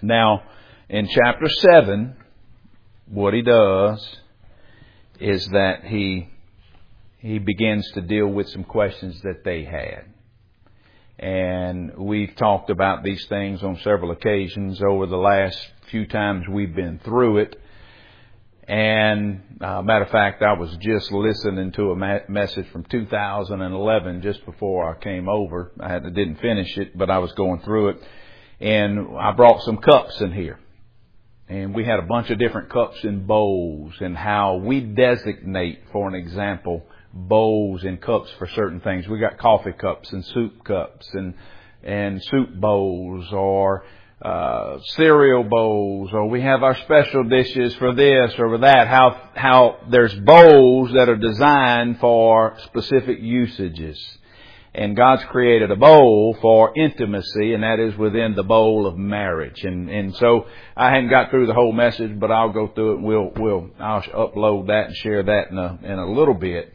Now, in chapter 7, what he does is that he begins to deal with some questions that they had. And we've talked about these things on several occasions over the last few times we've been through it. And matter of fact, I was just listening to a message from 2011 just before I came over. I didn't finish it, but I was going through it. And I brought some cups in here. And we had a bunch of different cups and bowls, and how we designate, for an example, bowls and cups for certain things. We got coffee cups and soup cups and soup bowls, or cereal bowls, or we have our special dishes for this or for that. How there's bowls that are designed for specific usages. And God's created a bowl for intimacy, and that is within the bowl of marriage. And so I hadn't got through the whole message, but I'll go through it and I'll upload that and share that in a little bit.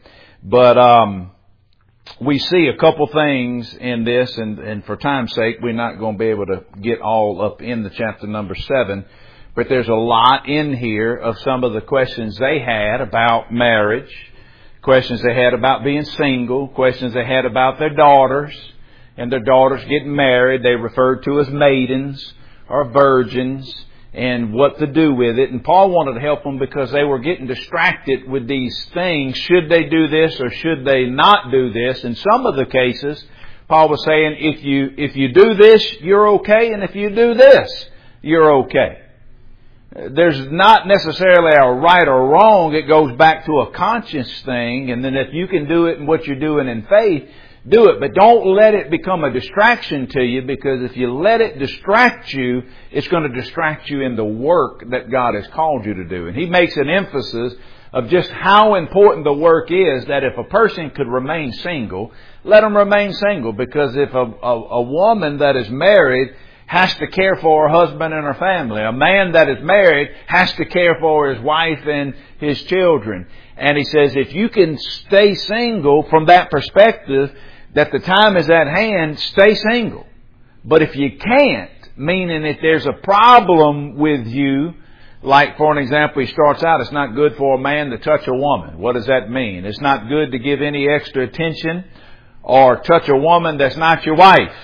But we see a couple things in this, and for time's sake, we're not going to be able to get all up in the chapter number 7. But there's a lot in here of some of the questions they had about marriage, questions they had about being single, questions they had about their daughters, and their daughters getting married. They referred to as maidens or virgins, and what to do with it. And Paul wanted to help them because they were getting distracted with these things. Should they do this or should they not do this? In some of the cases, Paul was saying, if you do this, you're okay, and if you do this, you're okay. There's not necessarily a right or wrong. It goes back to a conscience thing. And then if you can do it in what you're doing in faith, do it. But don't let it become a distraction to you, because if you let it distract you, it's going to distract you in the work that God has called you to do. And he makes an emphasis of just how important the work is, that if a person could remain single, let them remain single. Because if a woman that is married has to care for her husband and her family. A man that is married has to care for his wife and his children. And he says, if you can stay single from that perspective, that the time is at hand, stay single. But if you can't, meaning if there's a problem with you, like for an example, he starts out, it's not good for a man to touch a woman. What does that mean? It's not good to give any extra attention or touch a woman that's not your wife.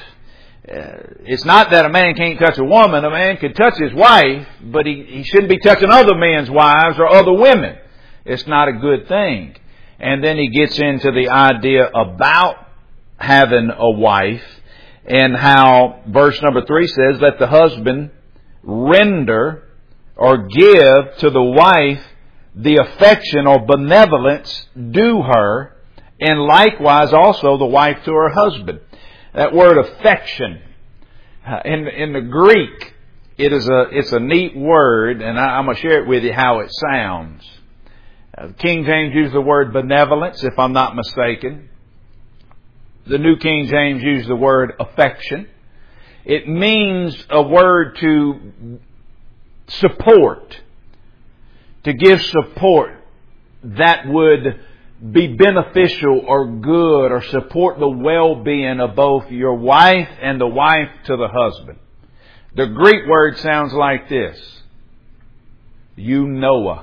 It's not that a man can't touch a woman. A man can touch his wife, but he shouldn't be touching other men's wives or other women. It's not a good thing. And then he gets into the idea about having a wife, and how verse number 3 says that the husband render or give to the wife the affection or benevolence due her, and likewise also the wife to her husband. That word affection, in the Greek, it's a neat word, and I'm going to share it with you how it sounds. King James used the word benevolence, if I'm not mistaken. The New King James used the word affection. It means a word to support, to give support that would be beneficial or good, or support the well-being of both your wife and the wife to the husband. The Greek word sounds like this: eunoia.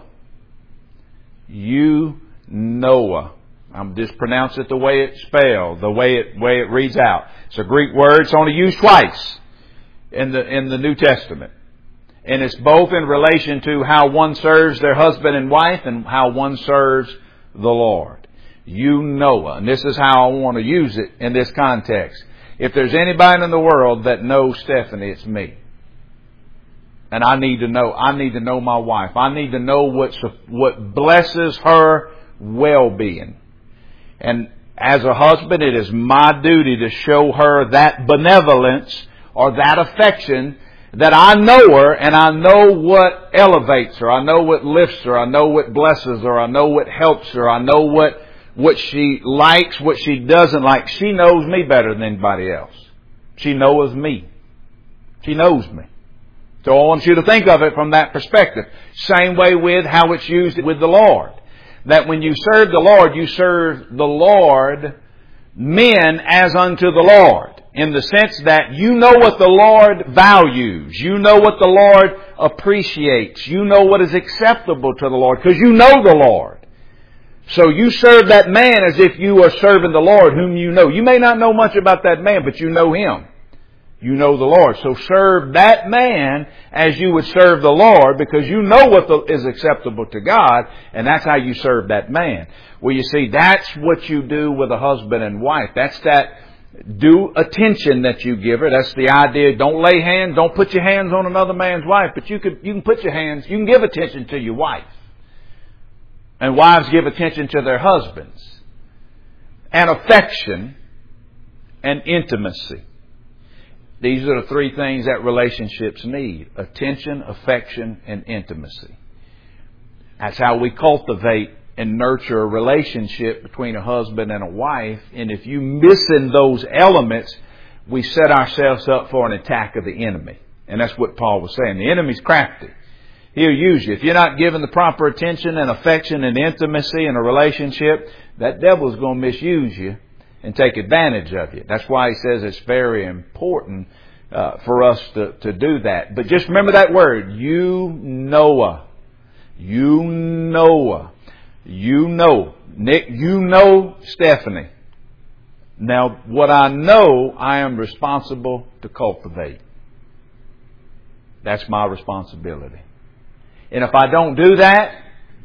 Eunoia. I'm just pronouncing it the way it's spelled, the way it reads out. It's a Greek word. It's only used twice in the New Testament. And it's both in relation to how one serves their husband and wife, and how one serves the Lord. Eunoia. And this is how I want to use it in this context. If there's anybody in the world that knows Stephanie, it's me. And I need to know my wife. I need to know what blesses her well-being. And as a husband, it is my duty to show her that benevolence or that affection, that I know her and I know what elevates her. I know what lifts her. I know what blesses her. I know what helps her. I know what she likes, what she doesn't like. She knows me better than anybody else. She knows me. She knows me. So I want you to think of it from that perspective. Same way with how it's used with the Lord. That when you serve the Lord, you serve the Lord, men as unto the Lord. in the sense that you know what the Lord values. You know what the Lord appreciates. You know what is acceptable to the Lord because you know the Lord. So you serve that man as if you are serving the Lord whom you know. You may not know much about that man, but you know him. You know the Lord. So serve that man as you would serve the Lord because you know what is acceptable to God, and that's how you serve that man. Well, you see, that's what you do with a husband and wife. That's that due attention that you give her. That's the idea. Don't lay hands, don't put your hands on another man's wife, but you can put your hands, you can give attention to your wife. And wives give attention to their husbands. And affection and intimacy. These are the three things that relationships need. Attention, affection, and intimacy. That's how we cultivate and nurture a relationship between a husband and a wife. And if you missing those elements, we set ourselves up for an attack of the enemy. And that's what Paul was saying. The enemy's crafty. He'll use you. If you're not given the proper attention and affection and intimacy in a relationship, that devil's going to misuse you and take advantage of you. That's why he says it's very important for us to do that. But just remember that word, you know. You know. You know. Nick, you know Stephanie. Now, what I know, I am responsible to cultivate. That's my responsibility. And if I don't do that,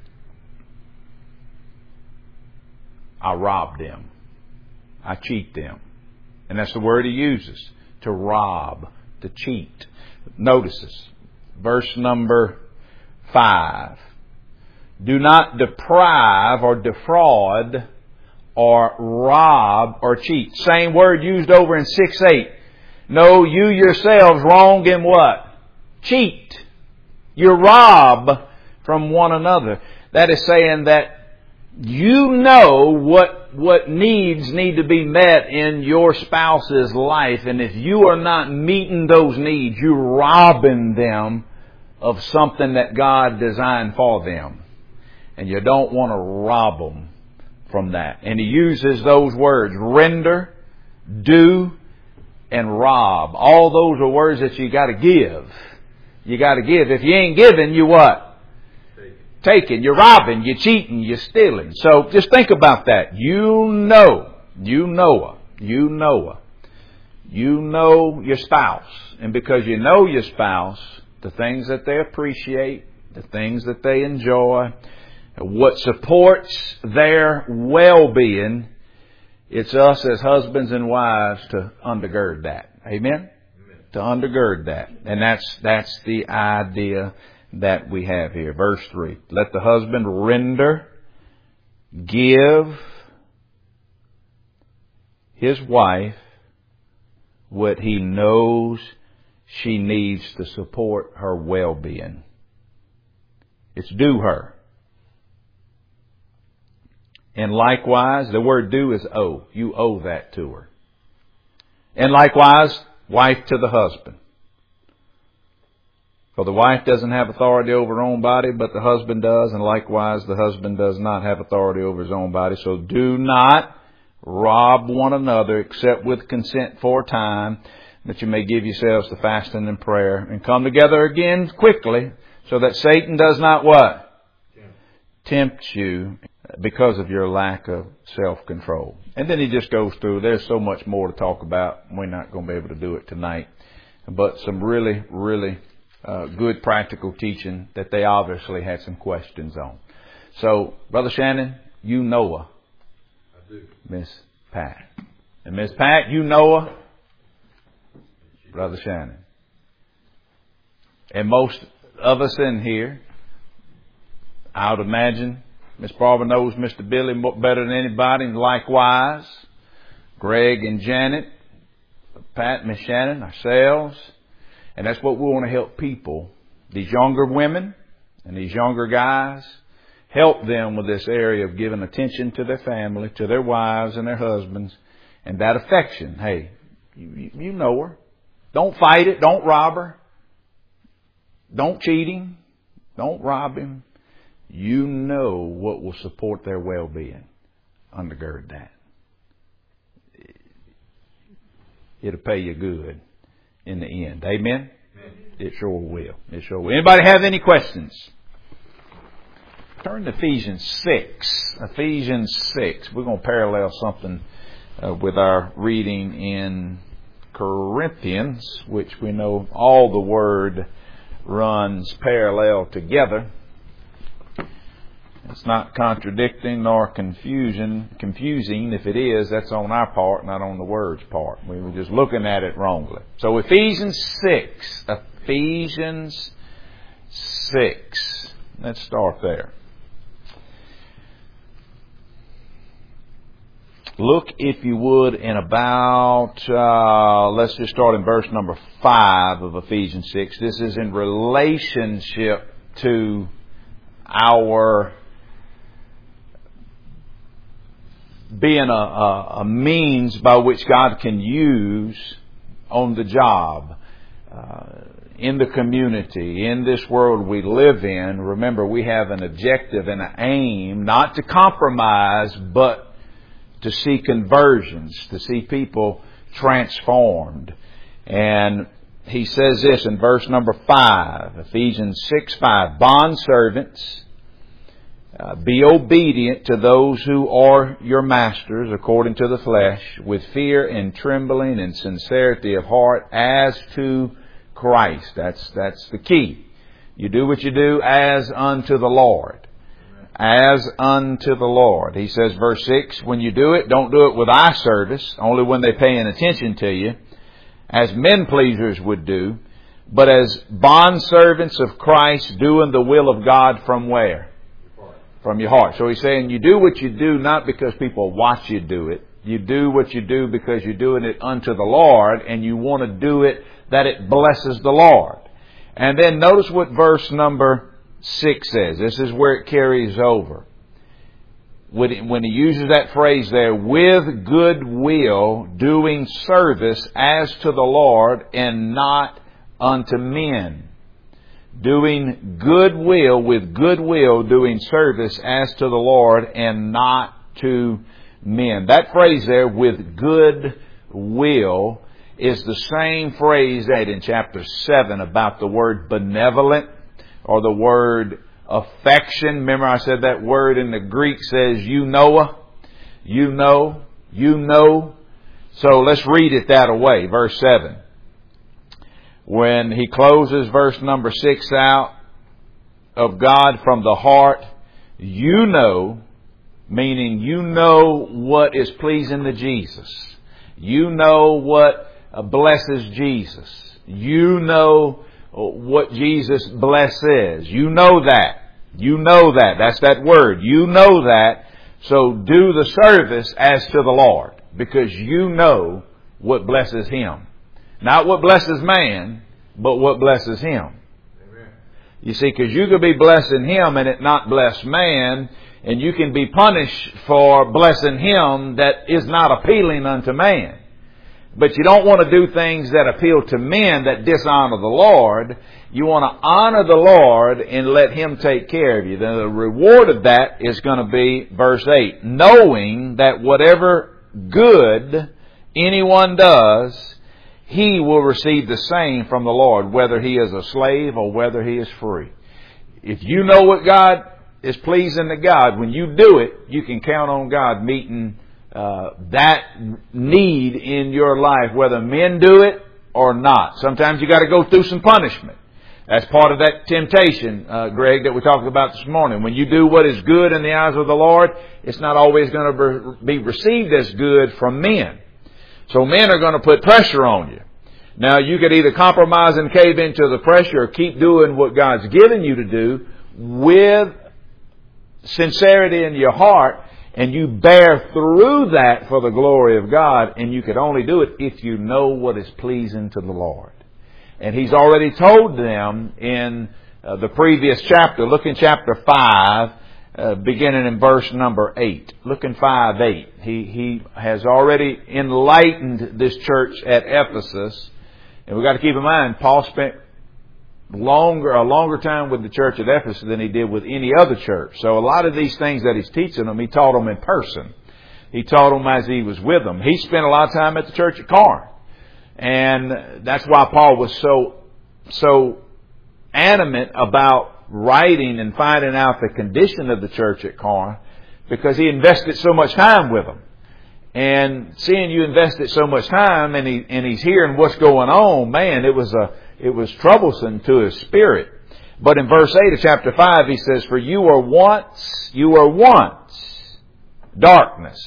I rob them. I cheat them. And that's the word he uses. To rob. To cheat. Notice this. Verse number 5. Do not deprive or defraud or rob or cheat. Same word used over in 6:8. No, you yourselves wrong in what? Cheat. You rob from one another. That is saying that you know what needs need to be met in your spouse's life. And if you are not meeting those needs, you're robbing them of something that God designed for them. And you don't want to rob them from that. And he uses those words, render, do, and rob. All those are words that you got to give. You got to give. If you ain't giving, you what? Taking. You're robbing. You're cheating. You're stealing. So just think about that. You know your spouse. And because you know your spouse, the things that they appreciate, the things that they enjoy, what supports their well-being, it's us as husbands and wives to undergird that. Amen? To undergird that. And that's the idea that we have here. Verse 3. Let the husband render, give his wife what he knows she needs to support her well-being. It's due her. And likewise, the word due is owe. You owe that to her. And likewise, wife to the husband. For the wife doesn't have authority over her own body, but the husband does. And likewise, the husband does not have authority over his own body. So do not rob one another except with consent for a time, that you may give yourselves to fasting and prayer and come together again quickly, so that Satan does not what? Tempt you because of your lack of self-control. And then he just goes through. There's so much more to talk about. We're not going to be able to do it tonight. But some really, really good practical teaching that they obviously had some questions on. So, Brother Shannon, you know her. I do. Miss Pat. And Miss Pat, you know her. Brother Shannon. And most of us in here, I would imagine, Miss Barbara knows Mr. Billy better than anybody, and likewise, Greg and Janet, Pat, Miss Shannon, ourselves. And that's what we want to help people, these younger women and these younger guys, help them with this area of giving attention to their family, to their wives and their husbands, and that affection. Hey, you know her. Don't fight it. Don't rob her. Don't cheat him. Don't rob him. You know what will support their well-being. Undergird that. it'll pay you good in the end. Amen? It sure will. It sure will. Anybody have any questions? Turn to Ephesians 6. Ephesians 6. We're going to parallel something with our reading in Corinthians, which we know all the Word runs parallel together. It's not contradicting nor confusing. If it is, that's on our part, not on the Word's part. We were just looking at it wrongly. So Ephesians 6. Ephesians 6. Let's start there. Look, if you would, in about, let's just start in verse number 5 of Ephesians 6. This is in relationship to our being a means by which God can use on the job, in the community, in this world we live in. Remember, we have an objective and an aim, not to compromise, but to see conversions, to see people transformed. And he says this in verse number 5, Ephesians 6:5, Bondservants, be obedient to those who are your masters according to the flesh, with fear and trembling and sincerity of heart, as to Christ. That's the key. You do what you do as unto the Lord. As unto the Lord. He says, verse 6, when you do it, don't do it with eye service, only when they're paying attention to you, as men pleasers would do, but as bondservants of Christ, doing the will of God from where? From your heart. So he's saying you do what you do not because people watch you do it. You do what you do because you're doing it unto the Lord, and you want to do it that it blesses the Lord. And then notice what verse number 6 says. This is where it carries over. When he uses that phrase there, with good will, doing service as to the Lord and not unto men. Doing good will, with good will, doing service as to the Lord and not to men. That phrase there, with good will, is the same phrase that in chapter 7 about the word benevolent, or the word affection. Remember I said that word in the Greek says eunoia. You know. So let's read it that way. Verse 7. When he closes verse number 6 out, of God from the heart, you know, meaning you know what is pleasing to Jesus. You know what blesses Jesus. You know what Jesus blesses. You know that. You know that. That's that word. You know that. So do the service as to the Lord, because you know what blesses Him. Not what blesses man, but what blesses Him. Amen. You see, because you could be blessing Him and it not bless man, and you can be punished for blessing Him that is not appealing unto man. But you don't want to do things that appeal to men that dishonor the Lord. You want to honor the Lord and let Him take care of you. Then the reward of that is going to be verse 8. Knowing that whatever good anyone does, he will receive the same from the Lord, whether he is a slave or whether he is free. If you know what God is pleasing to God, when you do it, you can count on God meeting that need in your life, whether men do it or not. Sometimes you got to go through some punishment. That's part of that temptation, Greg, that we talked about this morning. When you do what is good in the eyes of the Lord, it's not always going to be received as good from men. So men are going to put pressure on you. Now, you could either compromise and cave into the pressure or keep doing what God's given you to do with sincerity in your heart, and you bear through that for the glory of God, and you could only do it if you know what is pleasing to the Lord. And He's already told them in the previous chapter. Look in chapter 5, beginning in verse number 8. Look in 5:8. He has already enlightened this church at Ephesus. And we've got to keep in mind, Paul spent a longer time with the church at Ephesus than he did with any other church. So a lot of these things that he's teaching them, he taught them in person. He taught them as he was with them. He spent a lot of time at the church at Corinth. And that's why Paul was so adamant about writing and finding out the condition of the church at Corinth, because he invested so much time with them. And seeing you invested so much time and he's hearing what's going on, man, it was troublesome to his spirit. But in verse 8 of chapter 5, he says, "For you were once darkness,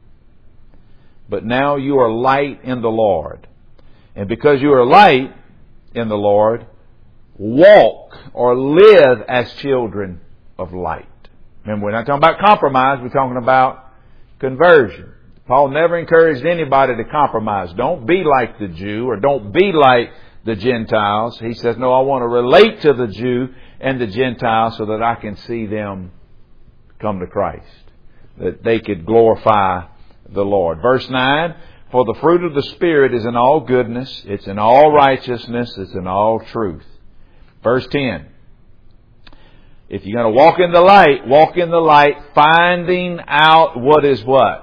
but now you are light in the Lord. And because you are light in the Lord, walk or live as children of light." Remember, we're not talking about compromise. We're talking about conversion. Paul never encouraged anybody to compromise. Don't be like the Jew, or don't be like the Gentiles. He says, no, I want to relate to the Jew and the Gentile so that I can see them come to Christ, that they could glorify the Lord. Verse 9, "For the fruit of the Spirit is in all goodness, it's in all righteousness, it's in all truth." Verse 10, if you're going to walk in the light, finding out what is what?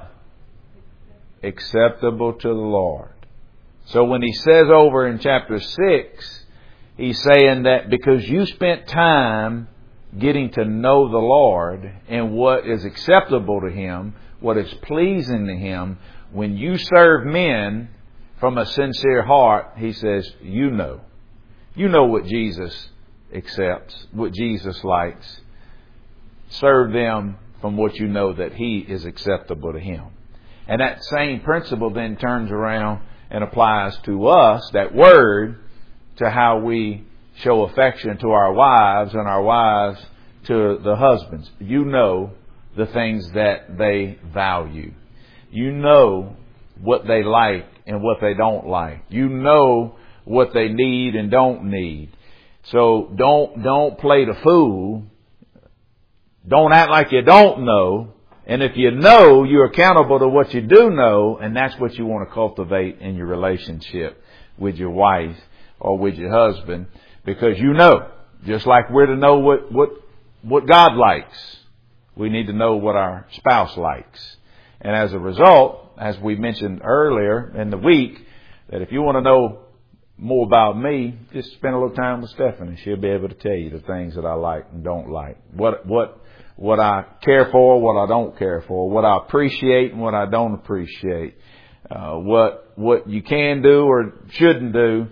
Acceptable to the Lord. So when he says over in chapter 6, he's saying that because you spent time getting to know the Lord and what is acceptable to Him, what is pleasing to Him, when you serve men from a sincere heart, he says, you know what Jesus accepts, what Jesus likes. Serve them from what you know that He is acceptable to Him. And that same principle then turns around and applies to us, that word, to how we show affection to our wives and our wives to the husbands. You know the things that they value. You know what they like and what they don't like. You know what they need and don't need. So don't play the fool. Don't act like you don't know. And if you know, you're accountable to what you do know, and that's what you want to cultivate in your relationship with your wife or with your husband, because you know, just like we're to know what God likes, we need to know what our spouse likes. And as a result, as we mentioned earlier in the week, that if you want to know more about me, just spend a little time with Stephanie. She'll be able to tell you the things that I like and don't like. What I care for, what I don't care for, what I appreciate and what I don't appreciate, what you can do or shouldn't do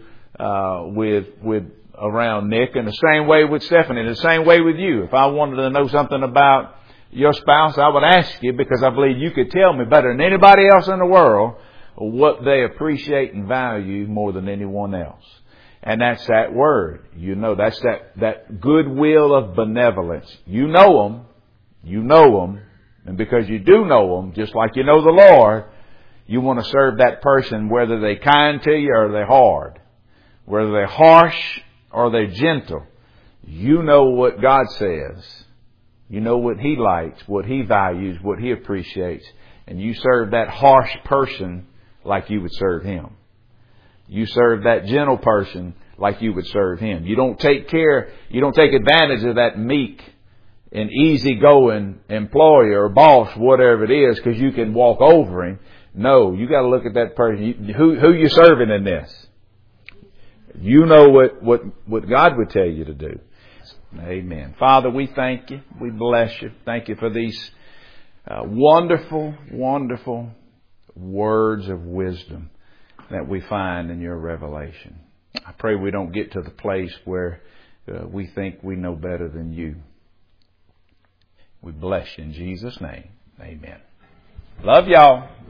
with around Nick, and the same way with Stephanie, the same way with you. If I wanted to know something about your spouse, I would ask you, because I believe you could tell me better than anybody else in the world what they appreciate and value more than anyone else. And that's that word. You know, that's that goodwill of benevolence. You know them. And because you do know them, just like you know the Lord, you want to serve that person whether they're kind to you or they're hard. Whether they're harsh or they're gentle. You know what God says. You know what He likes, what He values, what He appreciates. And you serve that harsh person like you would serve Him. You serve that gentle person like you would serve Him. You don't take advantage of that meek and easygoing employer or boss, whatever it is, because you can walk over him. No, you got to look at that person. Who you serving in this? You know what God would tell you to do. Amen. Father, we thank you. We bless you. Thank you for these wonderful, wonderful words of wisdom that we find in your revelation. I pray we don't get to the place where we think we know better than you. We bless you in Jesus' name. Amen. Love y'all.